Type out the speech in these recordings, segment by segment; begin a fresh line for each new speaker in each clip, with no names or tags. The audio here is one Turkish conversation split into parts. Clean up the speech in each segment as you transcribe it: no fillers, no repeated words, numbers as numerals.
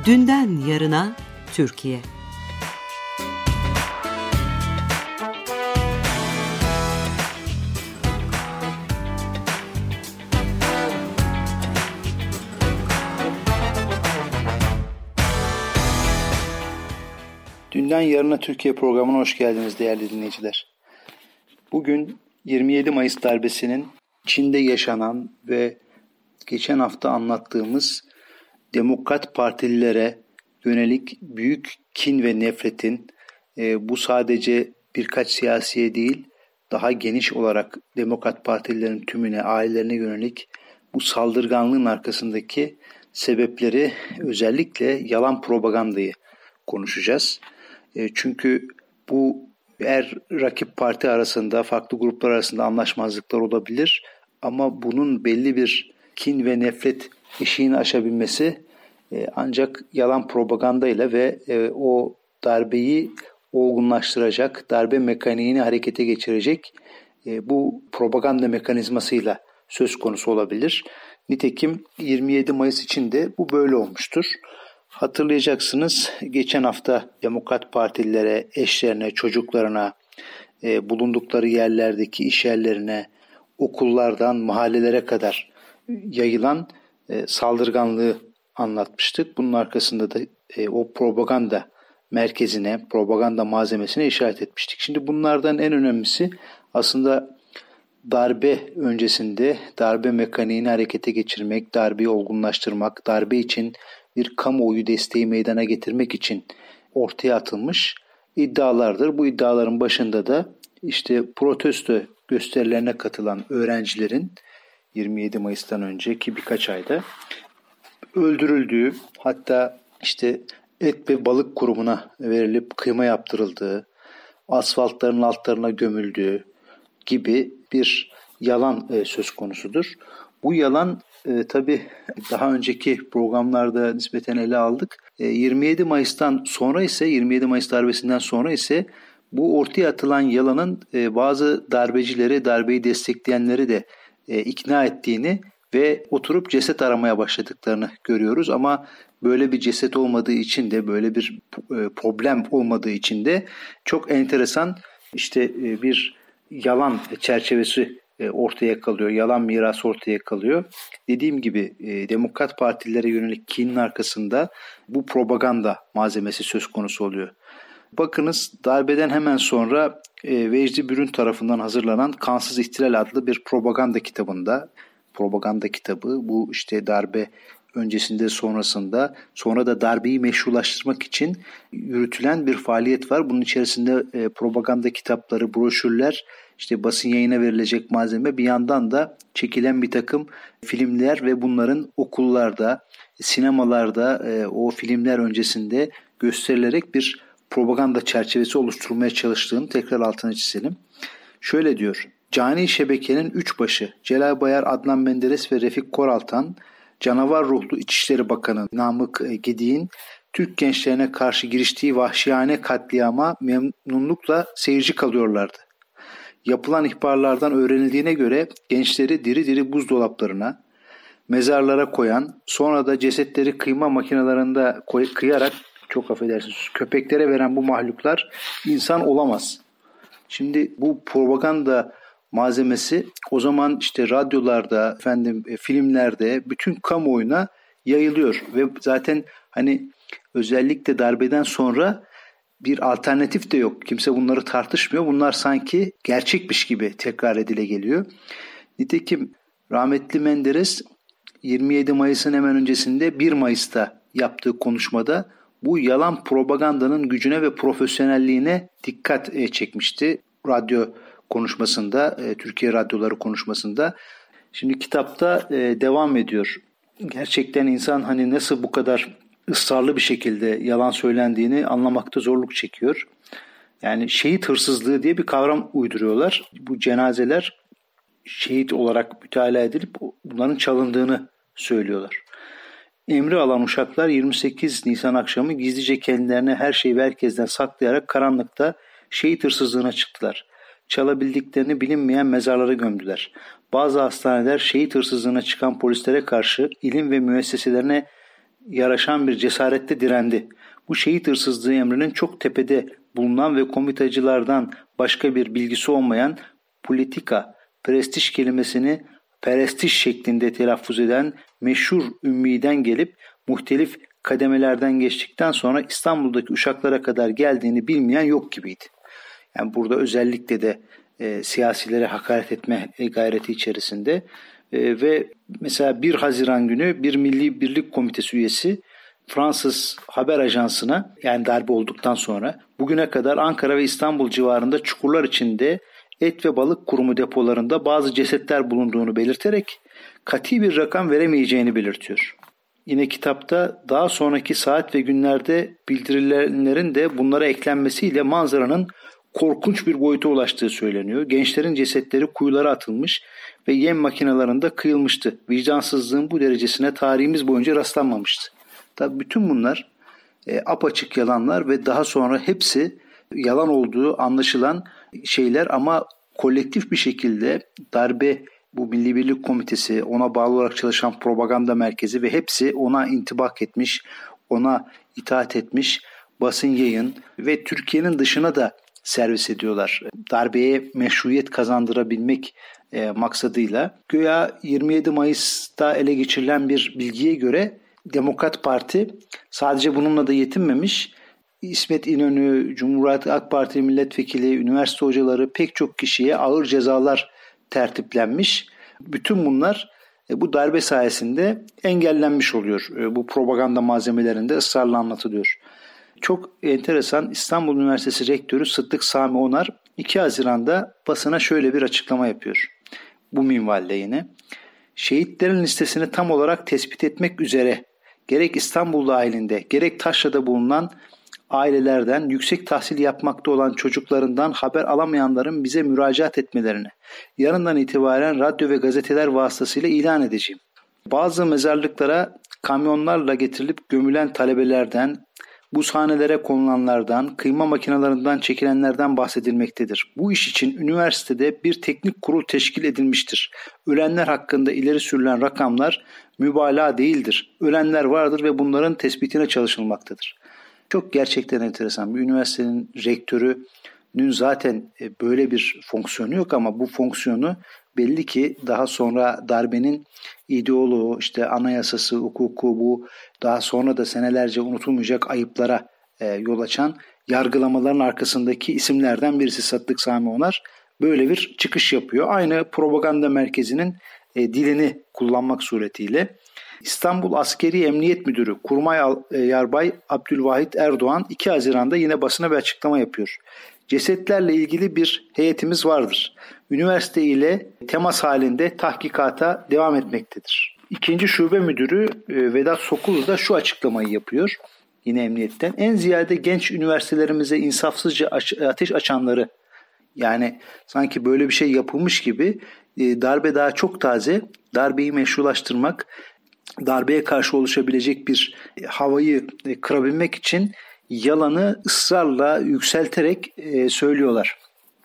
Dünden yarına Türkiye.
Dünden Yarına Türkiye programına hoş geldiniz değerli dinleyiciler. Bugün 27 Mayıs darbesinin içinde yaşanan ve geçen hafta anlattığımız Demokrat Partililere yönelik büyük kin ve nefretin bu sadece birkaç siyasiye değil daha geniş olarak Demokrat Partililerin tümüne, ailelerine yönelik bu saldırganlığın arkasındaki sebepleri, özellikle yalan propagandayı konuşacağız. Çünkü bu rakip parti arasında, farklı gruplar arasında anlaşmazlıklar olabilir ama bunun belli bir kin ve nefret eşiğini aşabilmesi ancak yalan propagandayla ve o darbeyi olgunlaştıracak, darbe mekaniğini harekete geçirecek bu propaganda mekanizmasıyla söz konusu olabilir. Nitekim 27 Mayıs için de bu böyle olmuştur. Hatırlayacaksınız, geçen hafta Demokrat Partililere, eşlerine, çocuklarına, bulundukları yerlerdeki iş yerlerine, okullardan mahallelere kadar yayılan saldırganlığı anlatmıştık. Bunun arkasında da o propaganda merkezine, propaganda malzemesine işaret etmiştik. Şimdi bunlardan en önemlisi aslında darbe öncesinde darbe mekaniğini harekete geçirmek, darbeyi olgunlaştırmak, darbe için bir kamuoyu desteği meydana getirmek için ortaya atılmış iddialardır. Bu iddiaların başında da işte protesto gösterilerine katılan öğrencilerin 27 Mayıs'tan önceki birkaç ayda öldürüldüğü, hatta işte et ve balık kurumuna verilip kıyma yaptırıldığı, asfaltların altlarına gömüldüğü gibi bir yalan söz konusudur. Bu yalan tabii daha önceki programlarda nispeten ele aldık. 27 Mayıs'tan sonra ise 27 Mayıs darbesinden sonra ise bu ortaya atılan yalanın bazı darbecileri, darbeyi destekleyenleri de ikna ettiğini ve oturup ceset aramaya başladıklarını görüyoruz. Ama böyle bir ceset olmadığı için de, böyle bir problem olmadığı için de çok enteresan bir yalan çerçevesi ortaya kalıyor. Yalan miras ortaya kalıyor. Dediğim gibi Demokrat Partililere yönelik kinin arkasında bu propaganda malzemesi söz konusu oluyor. Bakınız, darbeden hemen sonra Vecdi Bürün tarafından hazırlanan Kansız İhtilal adlı bir propaganda kitabı. Bu darbe öncesinde, sonrasında, sonra da darbeyi meşrulaştırmak için yürütülen bir faaliyet var. Bunun içerisinde propaganda kitapları, broşürler, basın yayına verilecek malzeme, bir yandan da çekilen bir takım filmler ve bunların okullarda, sinemalarda o filmler öncesinde gösterilerek bir propaganda çerçevesi oluşturmaya çalıştığını tekrar altına çizelim. Şöyle diyor: Cani şebekenin üç başı Celal Bayar, Adnan Menderes ve Refik Koraltan, canavar ruhlu İçişleri Bakanı Namık Gedik'in Türk gençlerine karşı giriştiği vahşiyane katliama memnunlukla seyirci kalıyorlardı. Yapılan ihbarlardan öğrenildiğine göre gençleri diri diri buzdolaplarına, mezarlara koyan, sonra da cesetleri kıyma makinelerinde kıyarak, çok affedersiniz, köpeklere veren bu mahluklar insan olamaz. Şimdi bu propaganda malzemesi o zaman radyolarda, filmlerde, bütün kamuoyuna yayılıyor ve zaten özellikle darbeden sonra bir alternatif de yok. Kimse bunları tartışmıyor. Bunlar sanki gerçekmiş gibi tekrar edile geliyor. Nitekim rahmetli Menderes 27 Mayıs'ın hemen öncesinde 1 Mayıs'ta yaptığı konuşmada bu yalan propagandanın gücüne ve profesyonelliğine dikkat çekmişti. Radyo konuşmasında, Türkiye radyoları konuşmasında. Şimdi kitapta devam ediyor. Gerçekten insan nasıl bu kadar ısrarlı bir şekilde yalan söylendiğini anlamakta zorluk çekiyor. Yani şehit hırsızlığı diye bir kavram uyduruyorlar. Bu cenazeler şehit olarak mütalaa edilip bunların çalındığını söylüyorlar. Emri alan uşaklar 28 Nisan akşamı gizlice kendilerine her şeyi herkesten saklayarak karanlıkta şehit hırsızlığına çıktılar. Çalabildiklerini bilinmeyen mezarlara gömdüler. Bazı hastaneler şehit hırsızlığına çıkan polislere karşı ilim ve müesseselerine yaraşan bir cesaretle direndi. Bu şehit hırsızlığı emrinin çok tepede bulunan ve komitacılardan başka bir bilgisi olmayan politika, prestij kelimesini perestiş şeklinde telaffuz eden meşhur ümmiden gelip muhtelif kademelerden geçtikten sonra İstanbul'daki uşaklara kadar geldiğini bilmeyen yok gibiydi. Yani burada özellikle de siyasilere hakaret etme gayreti içerisinde ve mesela 1 Haziran günü bir Milli Birlik Komitesi üyesi Fransız haber ajansına, yani darbe olduktan sonra, bugüne kadar Ankara ve İstanbul civarında çukurlar içinde et ve balık kurumu depolarında bazı cesetler bulunduğunu belirterek kati bir rakam veremeyeceğini belirtiyor. Yine kitapta daha sonraki saat ve günlerde bildirilenlerin de bunlara eklenmesiyle manzaranın korkunç bir boyuta ulaştığı söyleniyor. Gençlerin cesetleri kuyulara atılmış ve yem makinelerinde kıyılmıştı. Vicdansızlığın bu derecesine tarihimiz boyunca rastlanmamıştı. Tabii bütün bunlar apaçık yalanlar ve daha sonra hepsi yalan olduğu anlaşılan şeyler ama kolektif bir şekilde darbe, bu Milli Birlik Komitesi, ona bağlı olarak çalışan propaganda merkezi ve hepsi ona intibak etmiş, ona itaat etmiş basın, yayın ve Türkiye'nin dışına da servis ediyorlar. Darbeye meşruiyet kazandırabilmek maksadıyla. Güya 27 Mayıs'ta ele geçirilen bir bilgiye göre Demokrat Parti sadece bununla da yetinmemiş. İsmet İnönü, Cumhuriyet AK Parti milletvekili, üniversite hocaları, pek çok kişiye ağır cezalar tertiplenmiş. Bütün bunlar bu darbe sayesinde engellenmiş oluyor. Bu propaganda malzemelerinde ısrarla anlatılıyor. Çok enteresan, İstanbul Üniversitesi Rektörü Sıddık Sami Onar 2 Haziran'da basına şöyle bir açıklama yapıyor. Bu minvalde yine. Şehitlerin listesini tam olarak tespit etmek üzere gerek İstanbul dahilinde gerek Taşra'da bulunan ailelerden yüksek tahsil yapmakta olan çocuklarından haber alamayanların bize müracaat etmelerini yarından itibaren radyo ve gazeteler vasıtasıyla ilan edeceğim. Bazı mezarlıklara kamyonlarla getirilip gömülen talebelerden, buzhanelere konulanlardan, kıyma makinelerinden çekilenlerden bahsedilmektedir. Bu iş için üniversitede bir teknik kurul teşkil edilmiştir. Ölenler hakkında ileri sürülen rakamlar mübalağa değildir. Ölenler vardır ve bunların tespitine çalışılmaktadır. Çok gerçekten enteresan. Bir üniversitenin rektörünün zaten böyle bir fonksiyonu yok ama bu fonksiyonu belli ki daha sonra darbenin ideoloğu, işte anayasası, hukuku, bu daha sonra da senelerce unutulmayacak ayıplara yol açan yargılamaların arkasındaki isimlerden birisi Sıddık Sami Onar böyle bir çıkış yapıyor. Aynı propaganda merkezinin dilini kullanmak suretiyle. İstanbul Askeri Emniyet Müdürü Kurmay Yarbay Abdülvahit Erdoğan 2 Haziran'da yine basına bir açıklama yapıyor. Cesetlerle ilgili bir heyetimiz vardır. Üniversite ile temas halinde tahkikata devam etmektedir. 2. Şube Müdürü Vedat Sokulu da şu açıklamayı yapıyor. Yine emniyetten. En ziyade genç üniversitelerimize insafsızca ateş açanları, yani sanki böyle bir şey yapılmış gibi, darbe daha çok taze, darbeyi meşrulaştırmak, darbeye karşı oluşabilecek bir havayı kırabilmek için yalanı ısrarla yükselterek söylüyorlar.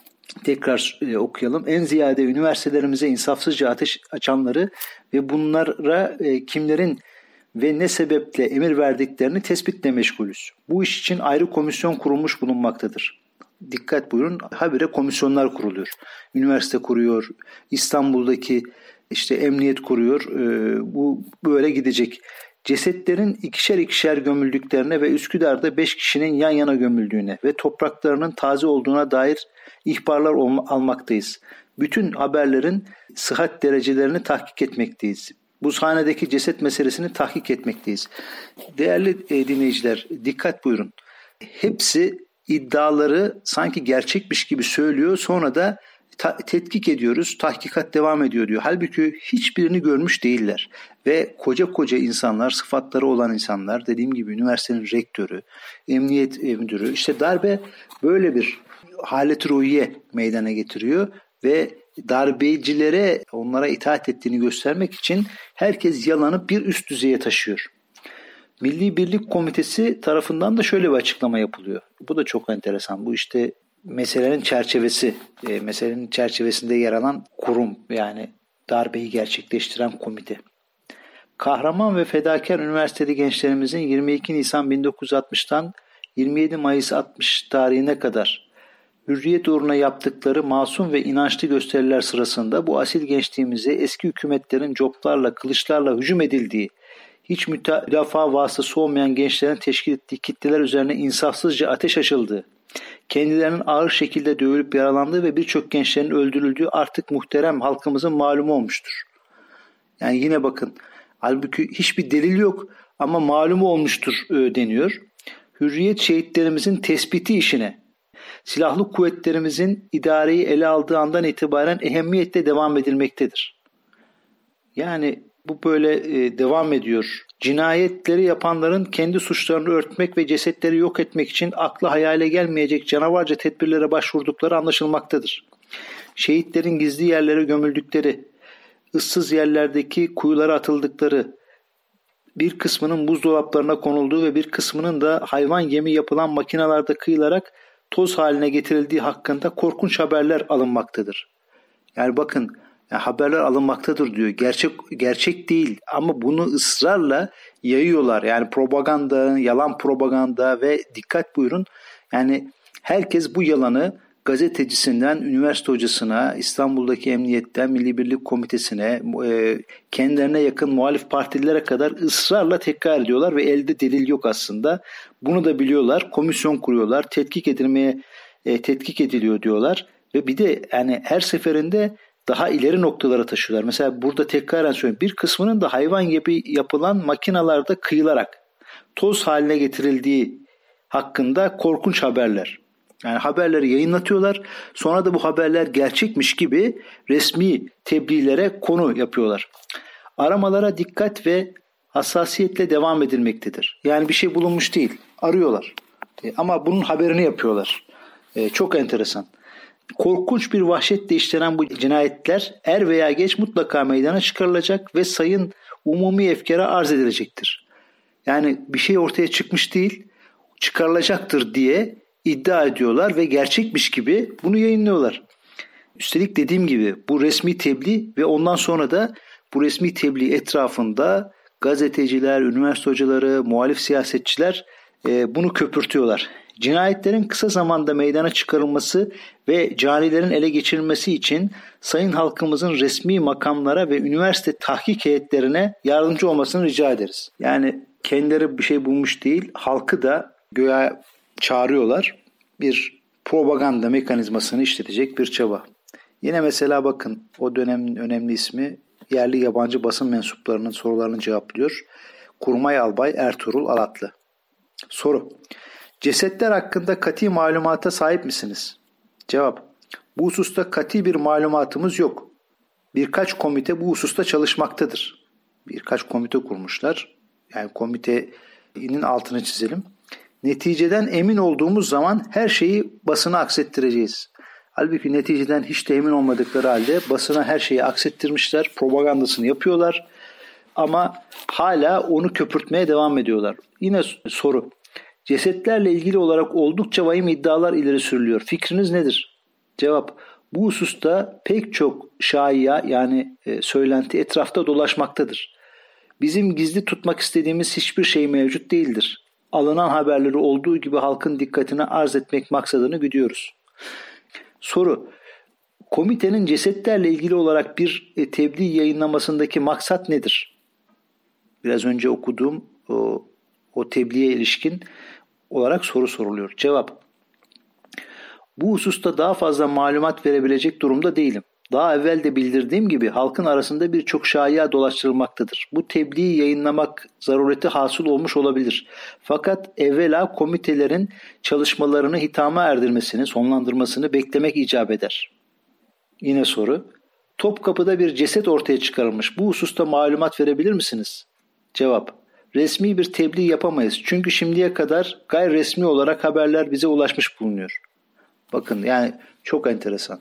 Tekrar okuyalım. En ziyade üniversitelerimize insafsızca ateş açanları ve bunlara kimlerin ve ne sebeple emir verdiklerini tespitle meşgulüz. Bu iş için ayrı komisyon kurulmuş bulunmaktadır. Dikkat buyurun, habire komisyonlar kuruluyor. Üniversite kuruyor, İstanbul'daki işte emniyet kuruyor. Bu böyle gidecek. Cesetlerin ikişer ikişer gömüldüklerine ve Üsküdar'da 5 kişinin yan yana gömüldüğüne ve topraklarının taze olduğuna dair ihbarlar almaktayız. Bütün haberlerin sıhhat derecelerini tahkik etmekteyiz. Buzhanedeki ceset meselesini tahkik etmekteyiz. Değerli dinleyiciler, dikkat buyurun. Hepsi iddiaları sanki gerçekmiş gibi söylüyor, sonra da tetkik ediyoruz, tahkikat devam ediyor diyor. Halbuki hiçbirini görmüş değiller. Ve koca koca insanlar, sıfatları olan insanlar, dediğim gibi üniversitenin rektörü, emniyet müdürü, işte darbe böyle bir halet-i ruhiye meydana getiriyor ve darbecilere, onlara itaat ettiğini göstermek için herkes yalanı bir üst düzeye taşıyor. Milli Birlik Komitesi tarafından da şöyle bir açıklama yapılıyor. Bu da çok enteresan. Bu işte meselenin çerçevesi, meselenin çerçevesinde yer alan kurum, yani darbeyi gerçekleştiren komite. Kahraman ve fedakar üniversiteli gençlerimizin 22 Nisan 1960'tan 27 Mayıs 60 tarihine kadar hürriyet uğruna yaptıkları masum ve inançlı gösteriler sırasında bu asil gençliğimize eski hükümetlerin coplarla, kılıçlarla hücum edildiği, hiç müdafaa vasıtası olmayan gençlerin teşkil ettiği kitleler üzerine insafsızca ateş açıldığı, kendilerinin ağır şekilde dövülüp yaralandığı ve birçok gençlerin öldürüldüğü artık muhterem halkımızın malumu olmuştur. Yani yine bakın, halbuki hiçbir delil yok ama malumu olmuştur deniyor. Hürriyet şehitlerimizin tespiti işine, silahlı kuvvetlerimizin idareyi ele aldığı andan itibaren ehemmiyetle devam edilmektedir. Yani bu böyle devam ediyor. Cinayetleri yapanların kendi suçlarını örtmek ve cesetleri yok etmek için akla hayale gelmeyecek canavarca tedbirlere başvurdukları anlaşılmaktadır. Şehitlerin gizli yerlere gömüldükleri, ıssız yerlerdeki kuyulara atıldıkları, bir kısmının buzdolaplarına konulduğu ve bir kısmının da hayvan yemi yapılan makinalarda kıyılarak toz haline getirildiği hakkında korkunç haberler alınmaktadır. Yani bakın, haberler alınmaktadır diyor. Gerçek değil ama bunu ısrarla yayıyorlar. Yani propaganda, yalan propaganda ve dikkat buyurun. Yani herkes bu yalanı gazetecisinden üniversite hocasına, İstanbul'daki emniyetten Milli Birlik Komitesi'ne, kendilerine yakın muhalif partilere kadar ısrarla tekrar ediyorlar ve elde delil yok aslında. Bunu da biliyorlar. Komisyon kuruyorlar. Tetkik ediliyor diyorlar. Ve bir de yani her seferinde daha ileri noktalara taşıyorlar. Mesela burada tekraren söylüyorum. Bir kısmının da hayvan gibi yapılan makinalarda kıyılarak toz haline getirildiği hakkında korkunç haberler. Yani haberleri yayınlatıyorlar. Sonra da bu haberler gerçekmiş gibi resmi tebliğlere konu yapıyorlar. Aramalara dikkat ve hassasiyetle devam edilmektedir. Yani bir şey bulunmuş değil. Arıyorlar. Ama bunun haberini yapıyorlar. Çok enteresan. Korkunç bir vahşetle işlenen bu cinayetler er veya geç mutlaka meydana çıkarılacak ve sayın umumi efkara arz edilecektir. Yani bir şey ortaya çıkmış değil, çıkarılacaktır diye iddia ediyorlar ve gerçekmiş gibi bunu yayınlıyorlar. Üstelik dediğim gibi bu resmi tebliğ ve ondan sonra da bu resmi tebliğ etrafında gazeteciler, üniversite hocaları, muhalif siyasetçiler bunu köpürtüyorlar. Cinayetlerin kısa zamanda meydana çıkarılması ve canilerin ele geçirilmesi için sayın halkımızın resmi makamlara ve üniversite tahkik heyetlerine yardımcı olmasını rica ederiz. Yani kendileri bir şey bulmuş değil, halkı da göğe çağırıyorlar. Bir propaganda mekanizmasını işletecek bir çaba. Yine mesela bakın, o dönemin önemli ismi yerli yabancı basın mensuplarının sorularını cevaplıyor. Kurmay Albay Ertuğrul Alatlı. Soru: cesetler hakkında kati malumata sahip misiniz? Cevap: bu hususta kati bir malumatımız yok. Birkaç komite bu hususta çalışmaktadır. Birkaç komite kurmuşlar. Yani komitenin altını çizelim. Neticeden emin olduğumuz zaman her şeyi basına aksettireceğiz. Halbuki neticeden hiç de emin olmadıkları halde basına her şeyi aksettirmişler. Propagandasını yapıyorlar. Ama hala onu köpürtmeye devam ediyorlar. Yine soru: cesetlerle ilgili olarak oldukça vahim iddialar ileri sürülüyor. Fikriniz nedir? Cevap: bu hususta pek çok şaiya yani söylenti etrafta dolaşmaktadır. Bizim gizli tutmak istediğimiz hiçbir şey mevcut değildir. Alınan haberleri olduğu gibi halkın dikkatine arz etmek maksadını güdüyoruz. Soru: komitenin cesetlerle ilgili olarak bir tebliğ yayınlamasındaki maksat nedir? Biraz önce okuduğum o tebliğe ilişkin olarak soru soruluyor. Cevap: bu hususta daha fazla malumat verebilecek durumda değilim. Daha evvel de bildirdiğim gibi halkın arasında birçok şaiya dolaştırılmaktadır. Bu tebliği yayınlamak zarureti hasıl olmuş olabilir. Fakat evvela komitelerin çalışmalarını hitama erdirmesini, sonlandırmasını beklemek icap eder. Yine soru: Topkapı'da bir ceset ortaya çıkarılmış. Bu hususta malumat verebilir misiniz? Cevap: resmi bir tebliğ yapamayız. Çünkü şimdiye kadar gayri resmi olarak haberler bize ulaşmış bulunuyor. Bakın yani çok enteresan.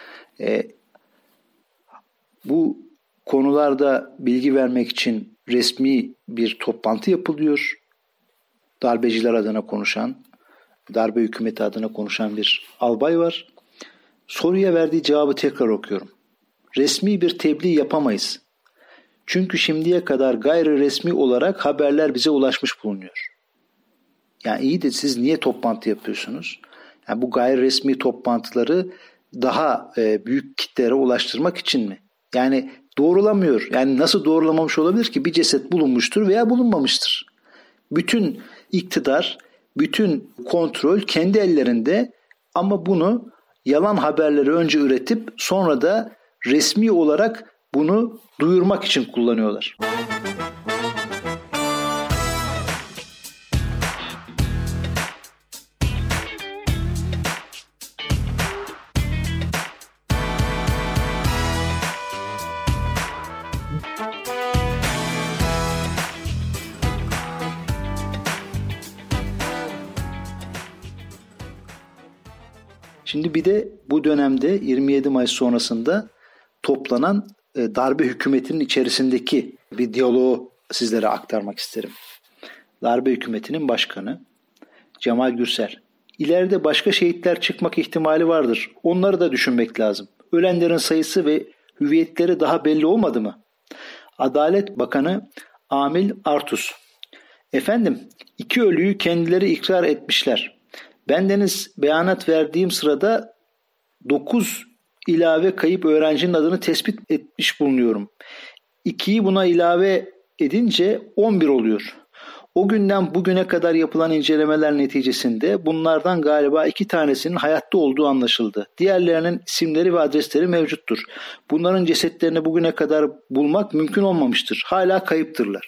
Bu konularda bilgi vermek için resmi bir toplantı yapılıyor. Darbeciler adına konuşan, darbe hükümeti adına konuşan bir albay var. Soruya verdiği cevabı tekrar okuyorum. Resmi bir tebliğ yapamayız. Çünkü şimdiye kadar gayri resmi olarak haberler bize ulaşmış bulunuyor. Yani iyi de siz niye toplantı yapıyorsunuz? Yani bu gayri resmi toplantıları daha büyük kitlere ulaştırmak için mi? Yani doğrulamıyor. Yani nasıl doğrulamamış olabilir ki? Bir ceset bulunmuştur veya bulunmamıştır. Bütün iktidar, bütün kontrol kendi ellerinde ama bunu yalan haberleri önce üretip sonra da resmi olarak bunu duyurmak için kullanıyorlar. Şimdi bir de bu dönemde 27 Mayıs sonrasında toplanan darbe hükümetinin içerisindeki bir diyaloğu sizlere aktarmak isterim. Darbe hükümetinin başkanı Cemal Gürsel. İleride başka şehitler çıkmak ihtimali vardır. Onları da düşünmek lazım. Ölenlerin sayısı ve hüviyetleri daha belli olmadı mı? Adalet Bakanı Amil Artus. Efendim, 2 ölüyü kendileri ikrar etmişler. Bendeniz beyanat verdiğim sırada 9 ilave kayıp öğrencinin adını tespit etmiş bulunuyorum. 2'yi buna ilave edince 11 oluyor. O günden bugüne kadar yapılan incelemeler neticesinde bunlardan galiba 2 tanesinin hayatta olduğu anlaşıldı. Diğerlerinin isimleri ve adresleri mevcuttur. Bunların cesetlerini bugüne kadar bulmak mümkün olmamıştır. Hala kayıptırlar.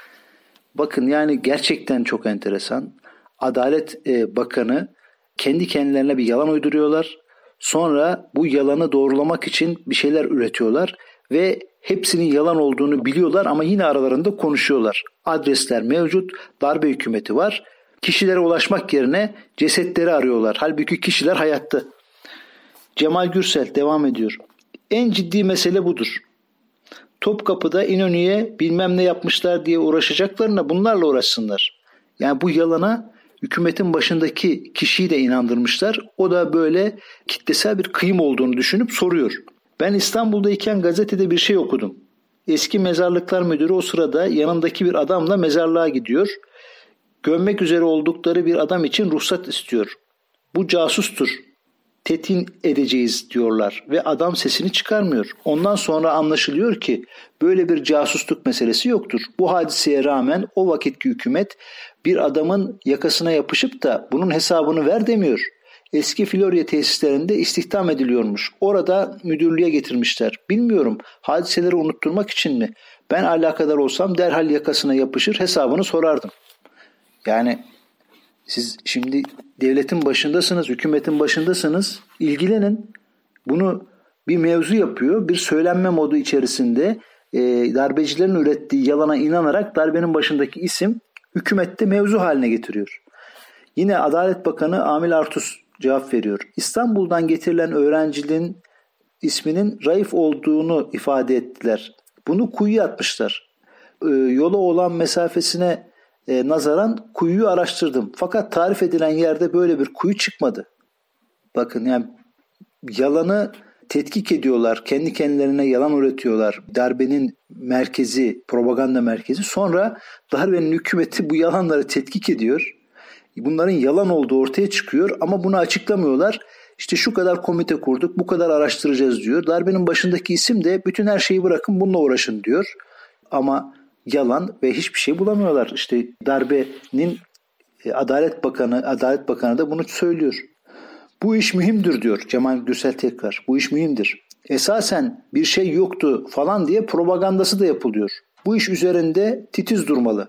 Bakın yani gerçekten çok enteresan. Adalet Bakanı kendi kendilerine bir yalan uyduruyorlar. Sonra bu yalanı doğrulamak için bir şeyler üretiyorlar ve hepsinin yalan olduğunu biliyorlar ama yine aralarında konuşuyorlar. Adresler mevcut, darbe hükümeti var. Kişilere ulaşmak yerine cesetleri arıyorlar. Halbuki kişiler hayatta. Cemal Gürsel devam ediyor. En ciddi mesele budur. Topkapı'da İnönü'ye bilmem ne yapmışlar diye uğraşacaklarına bunlarla uğraşsınlar. Yani bu yalana hükümetin başındaki kişiyi de inandırmışlar. O da böyle kitlesel bir kıyım olduğunu düşünüp soruyor. Ben İstanbul'dayken gazetede bir şey okudum. Eski mezarlıklar müdürü o sırada yanındaki bir adamla mezarlığa gidiyor. Gömmek üzere oldukları bir adam için ruhsat istiyor. Bu casustur. Tetin edeceğiz diyorlar ve adam sesini çıkarmıyor. Ondan sonra anlaşılıyor ki böyle bir casusluk meselesi yoktur. Bu hadiseye rağmen o vakitki hükümet bir adamın yakasına yapışıp da bunun hesabını ver demiyor. Eski Florya tesislerinde istihdam ediliyormuş. Orada müdürlüğe getirmişler. Bilmiyorum hadiseleri unutturmak için mi? Ben alakadar olsam derhal yakasına yapışır hesabını sorardım. Yani siz şimdi devletin başındasınız, hükümetin başındasınız. İlgilenin. Bunu bir mevzu yapıyor. Bir söylenme modu içerisinde darbecilerin ürettiği yalana inanarak darbenin başındaki isim hükümette mevzu haline getiriyor. Yine Adalet Bakanı Amil Artus cevap veriyor. İstanbul'dan getirilen öğrencinin isminin Raif olduğunu ifade ettiler. Bunu kuyuya atmışlar. Yola olan mesafesine nazaran kuyuyu araştırdım. Fakat tarif edilen yerde böyle bir kuyu çıkmadı. Bakın yani yalanı tetkik ediyorlar. Kendi kendilerine yalan üretiyorlar. Darbenin merkezi, propaganda merkezi. Sonra darbenin hükümeti bu yalanları tetkik ediyor. Bunların yalan olduğu ortaya çıkıyor ama bunu açıklamıyorlar. İşte şu kadar komite kurduk, bu kadar araştıracağız diyor. Darbenin başındaki isim de bütün her şeyi bırakın bununla uğraşın diyor. Ama yalan ve hiçbir şey bulamıyorlar. İşte darbenin Adalet Bakanı da bunu söylüyor. Bu iş mühimdir diyor Cemal Gürsel tekrar. Bu iş mühimdir. Esasen bir şey yoktu falan diye propagandası da yapılıyor. Bu iş üzerinde titiz durmalı.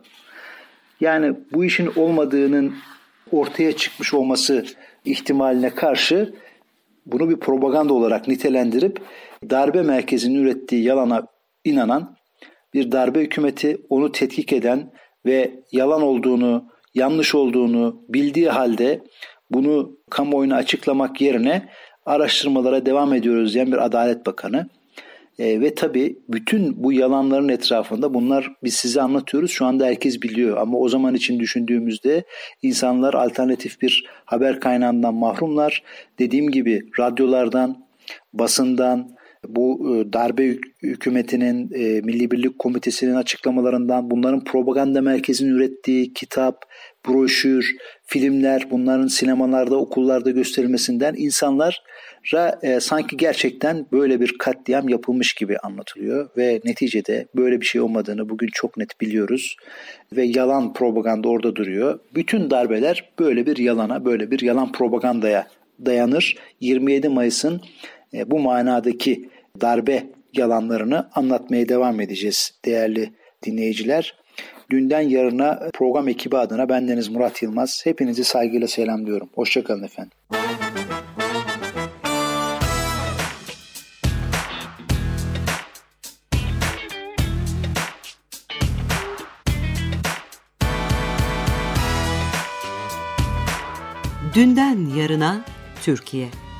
Yani bu işin olmadığının ortaya çıkmış olması ihtimaline karşı bunu bir propaganda olarak nitelendirip darbe merkezinin ürettiği yalana inanan bir darbe hükümeti, onu tetkik eden ve yalan olduğunu, yanlış olduğunu bildiği halde bunu kamuoyuna açıklamak yerine araştırmalara devam ediyoruz diyen bir Adalet Bakanı. Ve tabii bütün bu yalanların etrafında bunlar biz size anlatıyoruz. Şu anda herkes biliyor ama o zaman için düşündüğümüzde insanlar alternatif bir haber kaynağından mahrumlar. Dediğim gibi radyolardan, basından, bu darbe hükümetinin, Milli Birlik Komitesi'nin açıklamalarından, bunların propaganda merkezinin ürettiği kitap, broşür, filmler, bunların sinemalarda, okullarda gösterilmesinden insanlara sanki gerçekten böyle bir katliam yapılmış gibi anlatılıyor ve neticede böyle bir şey olmadığını bugün çok net biliyoruz ve yalan propaganda orada duruyor. Bütün darbeler böyle bir yalana, böyle bir yalan propagandaya dayanır. 27 Mayıs'ın bu manadaki darbe yalanlarını anlatmaya devam edeceğiz değerli dinleyiciler. Dünden Yarına program ekibi adına bendeniz Murat Yılmaz. Hepinizi saygıyla selamlıyorum. Hoşça kalın efendim.
Dünden Yarına Türkiye.